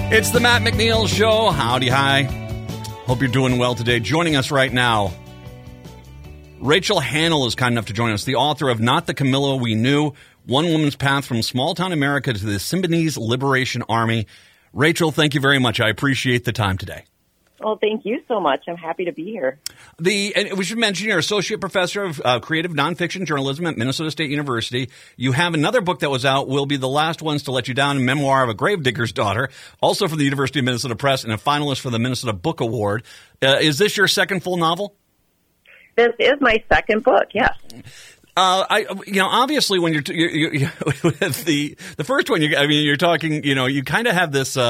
It's the Matt McNeil Show. Howdy, hi. Hope you're doing well today. Joining us right now, Rachel Hannell is kind enough to join us, the author of Not the Camilla We Knew, One Woman's Path from Small-Town America to the Symbionese Liberation Army. Rachel, thank you very much. I appreciate the time today. Well, thank you so much. I'm happy to be here. And we should mention you're Associate Professor of Creative Nonfiction Journalism at Minnesota State University. You have another book that was out, We'll Be the Last Ones to Let You Down, a memoir of a gravedigger's daughter, also from the University of Minnesota Press and a finalist for the Minnesota Book Award. Is this your second full novel? This is my second book, yes. Obviously, when you're with the first one, you're talking, you kind of have this,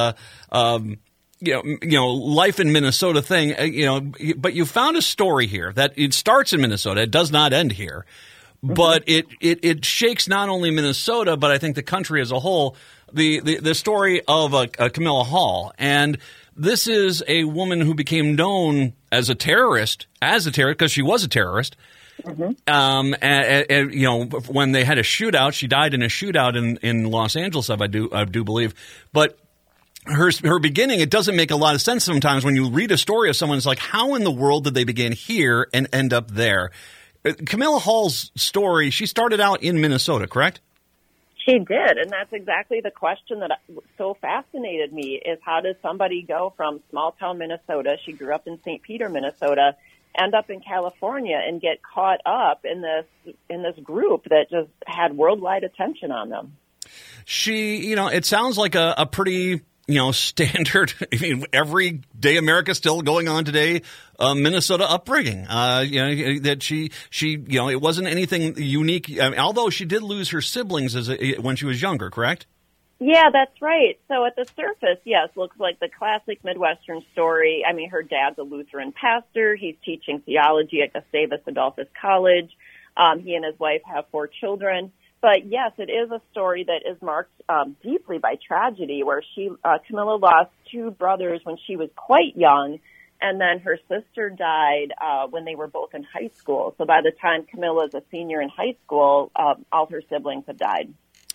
life in Minnesota thing, but you found a story here that it starts in Minnesota. It does not end here, but it shakes not only Minnesota, but I think the country as a whole. The story of Camilla Hall, and this is a woman who became known as a terrorist because she was a terrorist. Mm-hmm. And when they had a shootout, she died in a shootout in Los Angeles, I do believe, but. Her beginning, it doesn't make a lot of sense sometimes when you read a story of someone. It's like, how in the world did they begin here and end up there? Camilla Hall's story, she started out in Minnesota, correct? She did, and that's exactly the question that so fascinated me, is how does somebody go from small-town Minnesota, she grew up in St. Peter, Minnesota, end up in California and get caught up in this group that just had worldwide attention on them? She, it sounds like a pretty... standard, everyday America still going on today, Minnesota upbringing, that she, it wasn't anything unique, although she did lose her siblings when she was younger, correct? Yeah, that's right. So at the surface, yes, looks like the classic Midwestern story. I mean, her dad's a Lutheran pastor. He's teaching theology at Gustavus Adolphus College. He and his wife have 4 children. But yes, it is a story that is marked deeply by tragedy, where Camilla lost 2 brothers when she was quite young, and then her sister died when they were both in high school. So by the time Camilla is a senior in high school, all her siblings have died.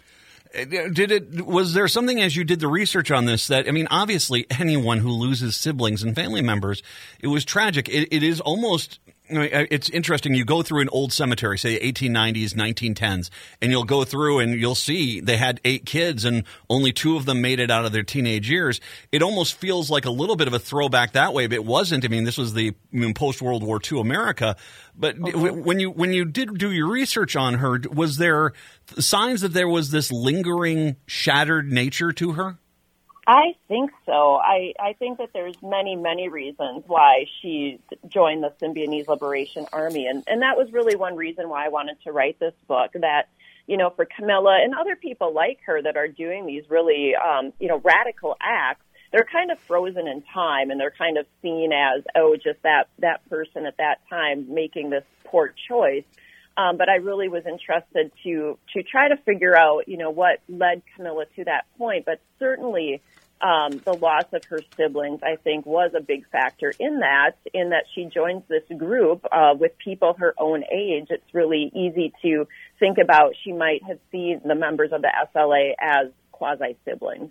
Was there something as you did the research on this that, obviously anyone who loses siblings and family members, it was tragic. It is almost... It's interesting. You go through an old cemetery, say 1890s, 1910s, and you'll go through and you'll see they had 8 kids and only 2 of them made it out of their teenage years. It almost feels like a little bit of a throwback that way, but it wasn't. This was the post-World War II America. But when you did do your research on her, was there signs that there was this lingering, shattered nature to her? I think so. I think that there's many, many reasons why she joined the Symbionese Liberation Army. And that was really one reason why I wanted to write this book, that, for Camilla and other people like her that are doing these really, radical acts, they're kind of frozen in time, and they're kind of seen as, just that person at that time making this poor choice. But I really was interested to try to figure out, what led Camilla to that point. But certainly the loss of her siblings, I think, was a big factor in that she joins this group with people her own age. It's really easy to think about she might have seen the members of the SLA as quasi-siblings.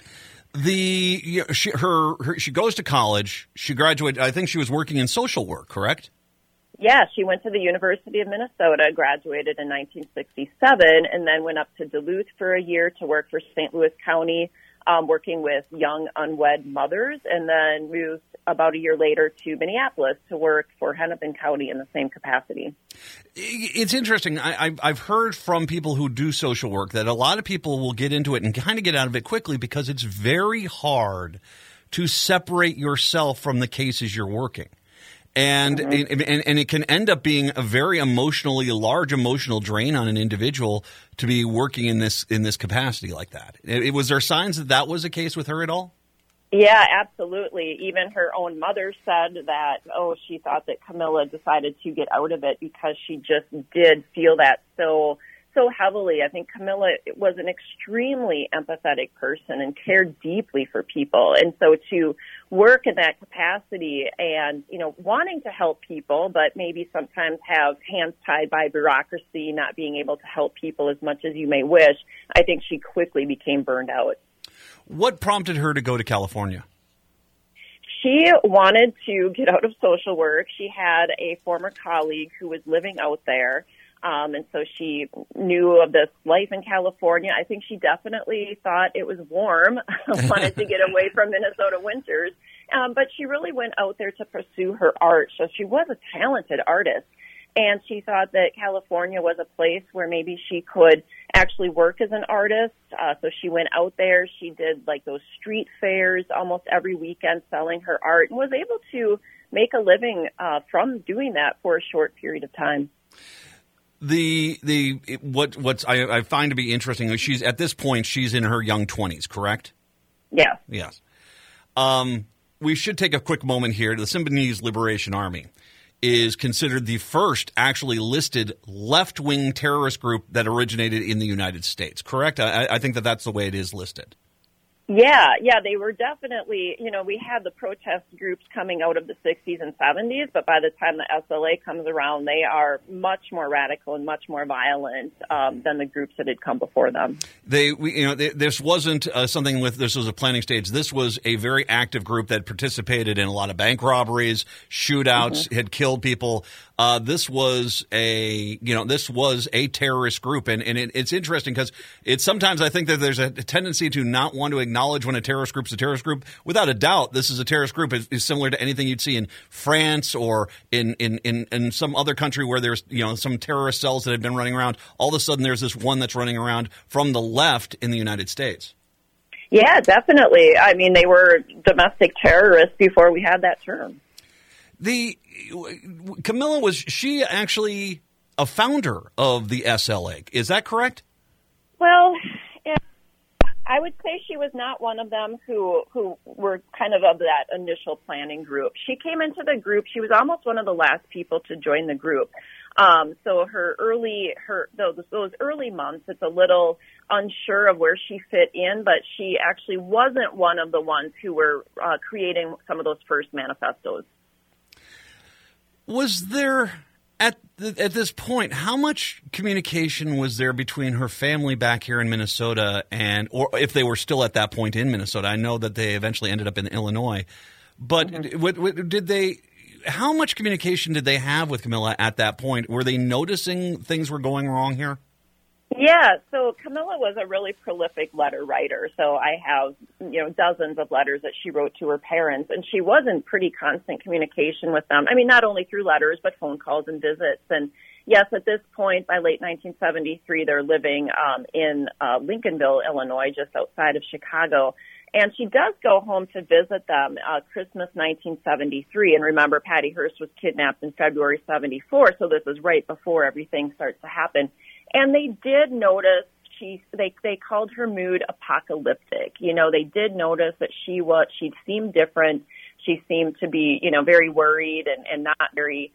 She goes to college. She graduated. I think she was working in social work, correct? Yeah, she went to the University of Minnesota, graduated in 1967, and then went up to Duluth for a year to work for St. Louis County, working with young unwed mothers, and then moved about a year later to Minneapolis to work for Hennepin County in the same capacity. It's interesting. I've heard from people who do social work that a lot of people will get into it and kind of get out of it quickly because it's very hard to separate yourself from the cases you're working. And it can end up being a very large emotional drain on an individual to be working in this capacity like that. Was there signs that was the case with her at all? Yeah, absolutely. Even her own mother said that, she thought that Camilla decided to get out of it because she just did feel that so heavily. I think Camilla was an extremely empathetic person and cared deeply for people. And so to work in that capacity and, wanting to help people, but maybe sometimes have hands tied by bureaucracy, not being able to help people as much as you may wish, I think she quickly became burned out. What prompted her to go to California? She wanted to get out of social work. She had a former colleague who was living out there. And so she knew of this life in California. I think she definitely thought it was warm, wanted to get away from Minnesota winters. But she really went out there to pursue her art. So she was a talented artist. And she thought that California was a place where maybe she could actually work as an artist. So she went out there. She did like those street fairs almost every weekend selling her art and was able to make a living from doing that for a short period of time. What I find to be interesting is she's at this point she's in her young 20s, correct? Yeah. Yes. We should take a quick moment here. The Symbionese Liberation Army is considered the first actually listed left-wing terrorist group that originated in the United States, correct? I think that's the way it is listed. Yeah, they were definitely, we had the protest groups coming out of the 60s and 70s, but by the time the SLA comes around, they are much more radical and much more violent than the groups that had come before them. This wasn't something this was a planning stage. This was a very active group that participated in a lot of bank robberies, shootouts, had killed people. This was a terrorist group, and it's interesting because sometimes I think that there's a tendency to not want to acknowledge when a terrorist group's a terrorist group. Without a doubt, this is a terrorist group. It's similar to anything you'd see in France or in some other country where there's some terrorist cells that have been running around. All of a sudden, there's this one that's running around from the left in the United States. Yeah, definitely. I mean, they were domestic terrorists before we had that term. Camilla, was she actually a founder of the SLA? Is that correct? Well, I would say she was not one of them who were kind of that initial planning group. She came into the group. She was almost one of the last people to join the group. So those early months, it's a little unsure of where she fit in, but she actually wasn't one of the ones who were creating some of those first manifestos. Was there, at this point, how much communication was there between her family back here in Minnesota or if they were still at that point in Minnesota? I know that they eventually ended up in Illinois. But how much communication did they have with Camilla at that point? Were they noticing things were going wrong here? Yeah, so Camilla was a really prolific letter writer. So I have, dozens of letters that she wrote to her parents, and she was in pretty constant communication with them. I mean, not only through letters, but phone calls and visits. And yes, at this point, by late 1973, they're living in Lincolnville, Illinois, just outside of Chicago. And she does go home to visit them Christmas 1973. And remember, Patty Hearst was kidnapped in February 74, so this is right before everything starts to happen. And they did notice they called her mood apocalyptic. They did notice that she seemed different. She seemed to be, very worried and not very,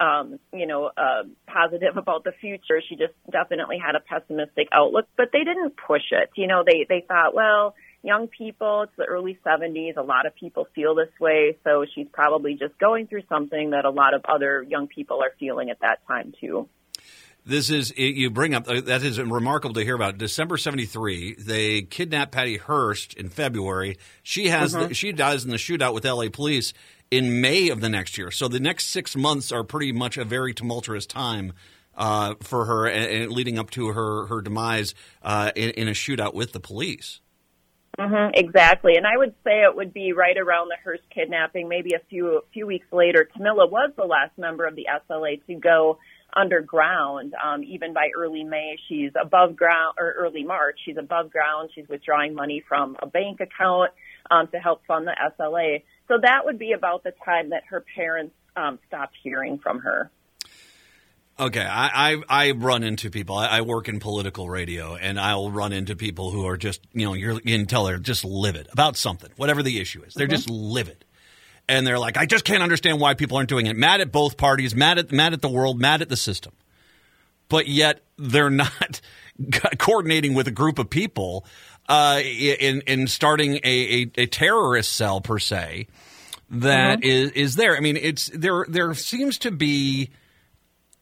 positive about the future. She just definitely had a pessimistic outlook, but they didn't push it. They thought, well, young people, it's the early 70s. A lot of people feel this way. So she's probably just going through something that a lot of other young people are feeling at that time too. You bring up, that is remarkable to hear about. December 73, they kidnapped Patty Hearst in February. She dies in the shootout with LA police in May of the next year. So the next 6 months are pretty much a very tumultuous time for her and leading up to her demise in a shootout with the police. Mm-hmm, exactly. And I would say it would be right around the Hearst kidnapping, maybe a few weeks later. Camilla was the last member of the SLA to go underground. Even by early May, she's above ground, or early March, she's above ground. She's withdrawing money from a bank account to help fund the SLA. So that would be about the time that her parents stopped hearing from her. Okay, I run into people. I work in political radio, and I'll run into people who are just, you can tell they're just livid about something, whatever the issue is. They're just livid. And they're like, I just can't understand why people aren't doing it. Mad at both parties, mad at the world, mad at the system. But yet they're not coordinating with a group of people in starting a terrorist cell, per se, that is there. I mean, there seems to be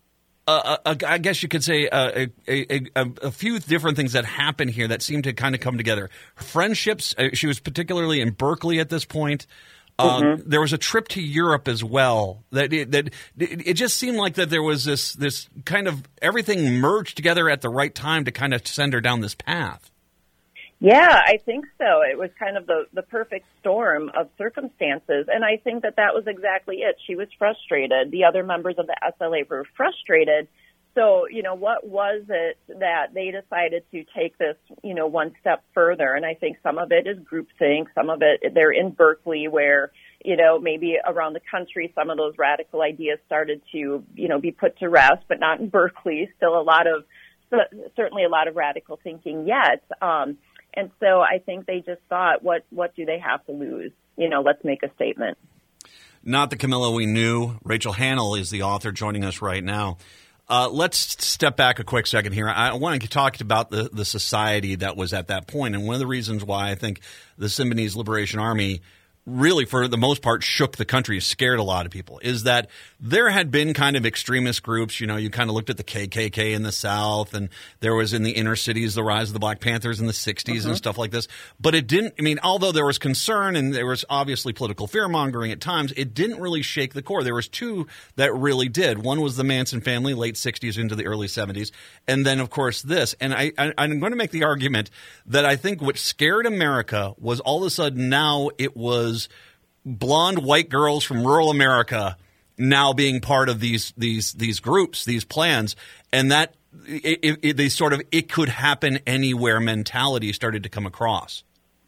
I guess you could say a few different things that happen here that seem to kind of come together. Friendships. She was particularly in Berkeley at this point. There was a trip to Europe as well. It just seemed like that there was this kind of everything merged together at the right time to kind of send her down this path. Yeah, I think so. It was kind of the perfect storm of circumstances, and I think that was exactly it. She was frustrated. The other members of the SLA were frustrated. So, what was it that they decided to take this, one step further? And I think some of it is groupthink. Some of it, they're in Berkeley where, maybe around the country, some of those radical ideas started to, be put to rest, but not in Berkeley. Still certainly a lot of radical thinking yet. And so I think they just thought, what do they have to lose? Let's make a statement. Not the Camilla we knew. Rachel Hannell is the author joining us right now. Let's step back a quick second here. I want to talk about the society that was at that point. And one of the reasons why I think the Symbionese Liberation Army really, for the most part, shook the country, scared a lot of people, is that there had been kind of extremist groups. You kind of looked at the KKK in the South, and there was in the inner cities the rise of the Black Panthers in the 60s and stuff like this. But it didn't, although there was concern and there was obviously political fear-mongering at times, it didn't really shake the core. There was two that really did. One was the Manson family, late 60s into the early 70s, and then, of course, this. And I'm going to make the argument that I think what scared America was all of a sudden now it was blonde white girls from rural America now being part of these groups, these plans, and that they sort of it could happen anywhere mentality started to come across.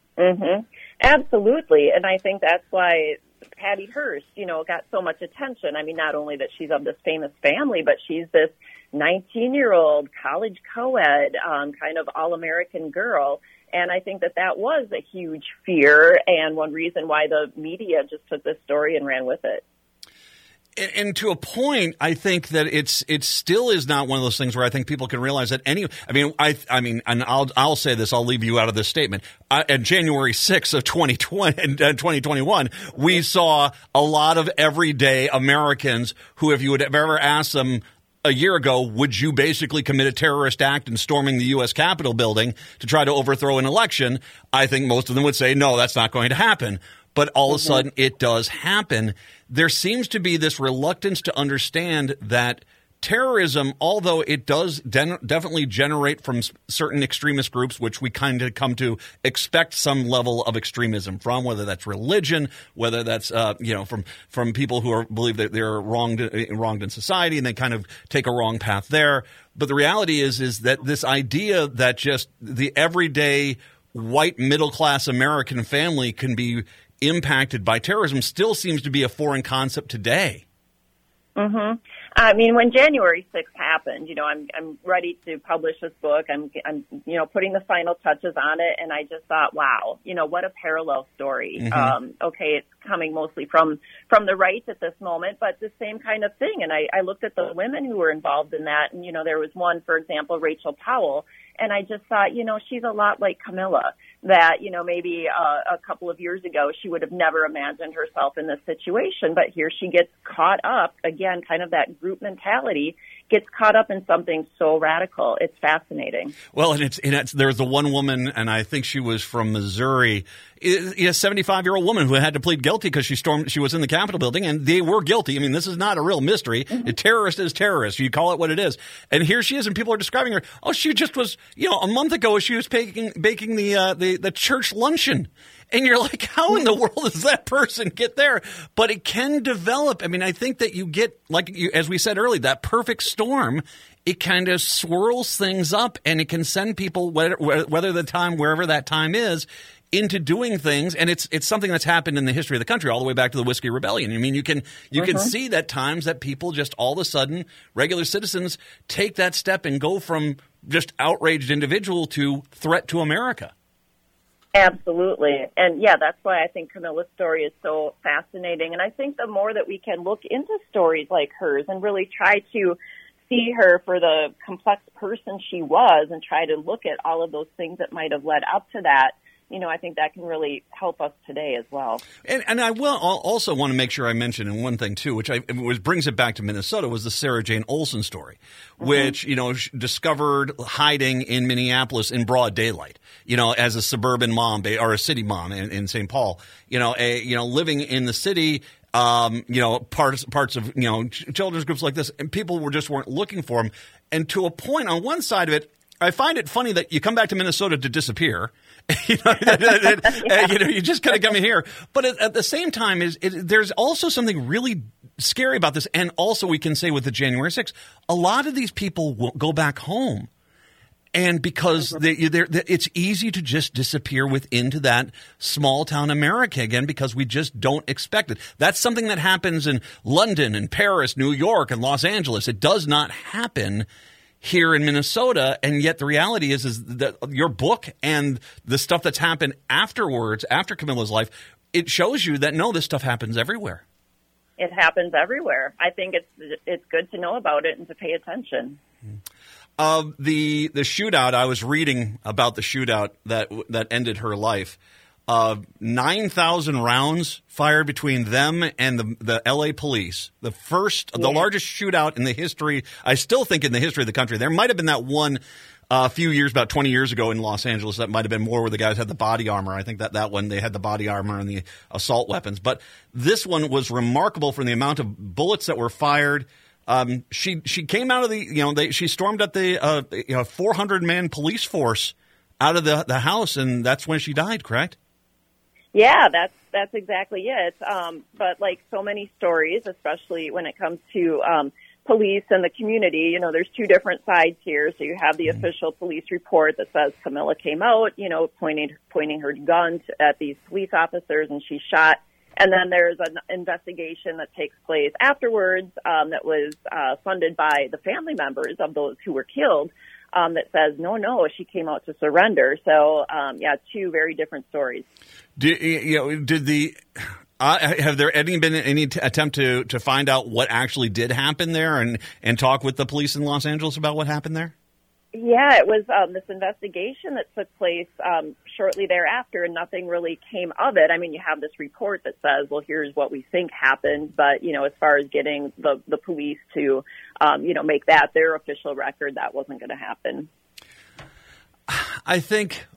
Absolutely, and I think that's why Patty Hearst, got so much attention. Not only that she's of this famous family, but she's this 19-year-old college co-ed kind of all-American girl. And I think that was a huge fear and one reason why the media just took this story and ran with it. And to a point, I think that it still is not one of those things where I think people can realize that and I'll say this, I'll leave you out of this statement. On January 6th of 2021, we saw a lot of everyday Americans who, if you would have ever asked them a year ago, would you basically commit a terrorist act in storming the U.S. Capitol building to try to overthrow an election? I think most of them would say, no, that's not going to happen. But all of a sudden, it does happen. There seems to be this reluctance to understand that terrorism, although it does definitely generate from certain extremist groups, which we kind of come to expect some level of extremism from, whether that's religion, whether that's from people who believe that they're wronged in society and they kind of take a wrong path there. But the reality is that this idea that just the everyday white middle class American family can be impacted by terrorism still seems to be a foreign concept today. When January 6th happened, I'm ready to publish this book. I'm putting the final touches on it, and I just thought, wow, what a parallel story. Okay, it's coming mostly from the right at this moment, but the same kind of thing. And I looked at the women who were involved in that, and there was one, for example, Rachel Powell, and I just thought, she's a lot like Camilla. That, maybe a couple of years ago, she would have never imagined herself in this situation. But here she gets caught up, again, kind of that group mentality, gets caught up in something so radical. It's fascinating. Well, and there's the one woman, and I think she was from Missouri, a 75-year-old woman who had to plead guilty because she was in the Capitol building, and they were guilty. This is not a real mystery. A terrorist is terrorist. You call it what it is. And here she is, and people are describing her. Oh, she just was, a month ago, she was baking the church luncheon. And you're like, how in the world does that person get there? But it can develop. I think that you get, as we said earlier, that perfect storm. It kind of swirls things up, and it can send people, wherever that time is, into doing things. And it's something that's happened in the history of the country all the way back to the Whiskey Rebellion. You can see that times that people just all of a sudden, regular citizens, take that step and go from just outraged individual to threat to America. Absolutely. And yeah, that's why I think Camilla's story is so fascinating. And I think the more that we can look into stories like hers and really try to see her for the complex person she was and try to look at all of those things that might have led up to that, I think that can really help us today as well. And I will also want to make sure I mention in one thing too, which brings it back to Minnesota, was the Sarah Jane Olsen story, which discovered hiding in Minneapolis in broad daylight. As a suburban mom or a city mom in St. Paul. Living in the city. Parts of children's groups like this, and people weren't looking for them. And to a point, on one side of it, I find it funny that you come back to Minnesota to disappear. You just kind of come in here. But at the same time, there's also something really scary about this. And also, we can say with the January 6th, a lot of these people will go back home. And because it's easy to just disappear into that small town America again, because we just don't expect it. That's something that happens in London and Paris, New York, and Los Angeles. It does not happen here in Minnesota. And yet the reality is that your book and the stuff that's happened afterwards, after Camilla's life, it shows you that, no, this stuff happens everywhere. It happens everywhere. I think it's good to know about it and to pay attention. The shootout, I was reading about the shootout that ended her life. 9,000 rounds fired between them and the L.A. police. The largest shootout in the history, I still think in the history of the country. There might have been that one a few years, about 20 years ago in Los Angeles. That might have been more where the guys had the body armor. I think that one, they had the body armor and the assault weapons. But this one was remarkable for the amount of bullets that were fired. She came out of she stormed at the 400-man police force out of the house, and that's when she died, correct? Yeah, that's exactly it. But like so many stories, especially when it comes to police and the community, there's two different sides here. So you have the official police report that says Camilla came out, pointing her gun at these police officers, and she shot. And then there's an investigation that takes place afterwards that was funded by the family members of those who were killed that says, no, she came out to surrender. So, two very different stories. Have there been any attempt to find out what actually did happen there and talk with the police in Los Angeles about what happened there? Yeah, it was this investigation that took place shortly thereafter, and nothing really came of it. I mean, you have this report that says, well, here's what we think happened, but, as far as getting the police to, make that their official record, that wasn't going to happen. I think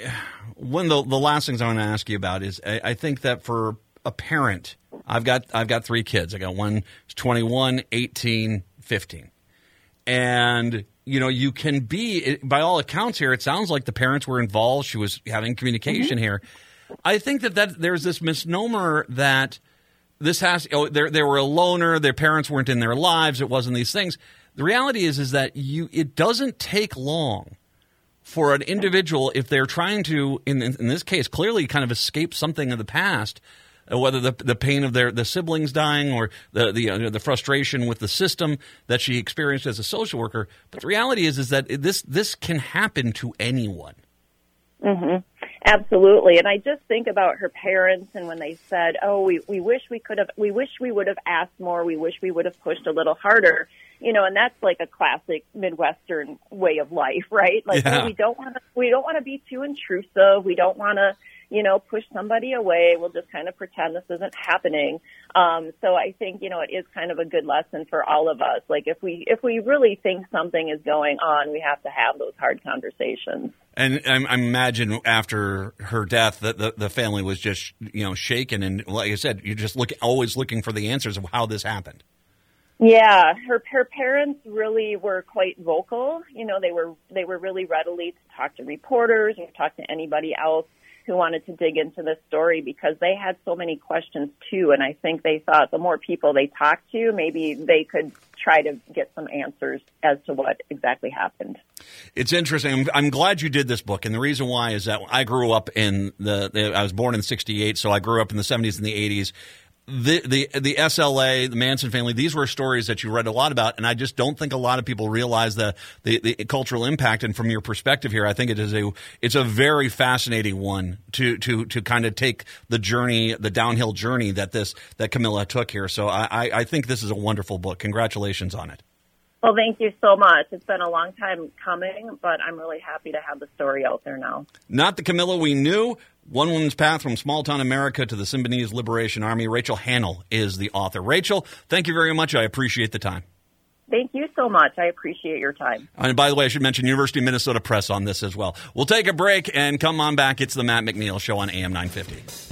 one of the last things I want to ask you about is I think that for a parent, I've got 3 kids. I got one 21, 18, 15. And you can be, by all accounts here, it sounds like the parents were involved. She was having communication here. I think that there's this misnomer that this they were a loner, their parents weren't in their lives, it wasn't these things. The reality is that it doesn't take long for an individual, if they're trying to, in this case, clearly kind of escape something of the past, whether the pain of the siblings dying or the frustration with the system that she experienced as a social worker. But the reality is that this can happen to anyone. Mm-hmm. Absolutely. And I just think about her parents, and when they said, "Oh, we wish we would have asked more. We wish we would have pushed a little harder." And that's like a classic Midwestern way of life, right? Like, yeah. We don't want to be too intrusive. We don't want to, push somebody away. We'll just kind of pretend this isn't happening. So I think, it is kind of a good lesson for all of us. Like, if we really think something is going on, we have to have those hard conversations. And I imagine after her death that the family was just, shaken. And like I said, you're just always looking for the answers of how this happened. Yeah, her parents really were quite vocal. They were really readily to talk to reporters or talk to anybody else who wanted to dig into this story, because they had so many questions too. And I think they thought the more people they talked to, maybe they could try to get some answers as to what exactly happened. It's interesting. I'm glad you did this book. And the reason why is that I grew up I was born in '68, so I grew up in the '70s and the '80s. The SLA, the Manson family, these were stories that you read a lot about, and I just don't think a lot of people realize the cultural impact. And from your perspective here, I think it's a very fascinating one to kind of take the journey, the downhill journey that Camilla took here. So I think this is a wonderful book. Congratulations on it. Well, thank you so much. It's been a long time coming, but I'm really happy to have the story out there now. Not the Camilla we knew. One Woman's Path from Small Town America to the Symbionese Liberation Army. Rachel Hannell is the author. Rachel, thank you very much. I appreciate the time. Thank you so much. I appreciate your time. And by the way, I should mention University of Minnesota Press on this as well. We'll take a break and come on back. It's the Matt McNeil Show on AM 950.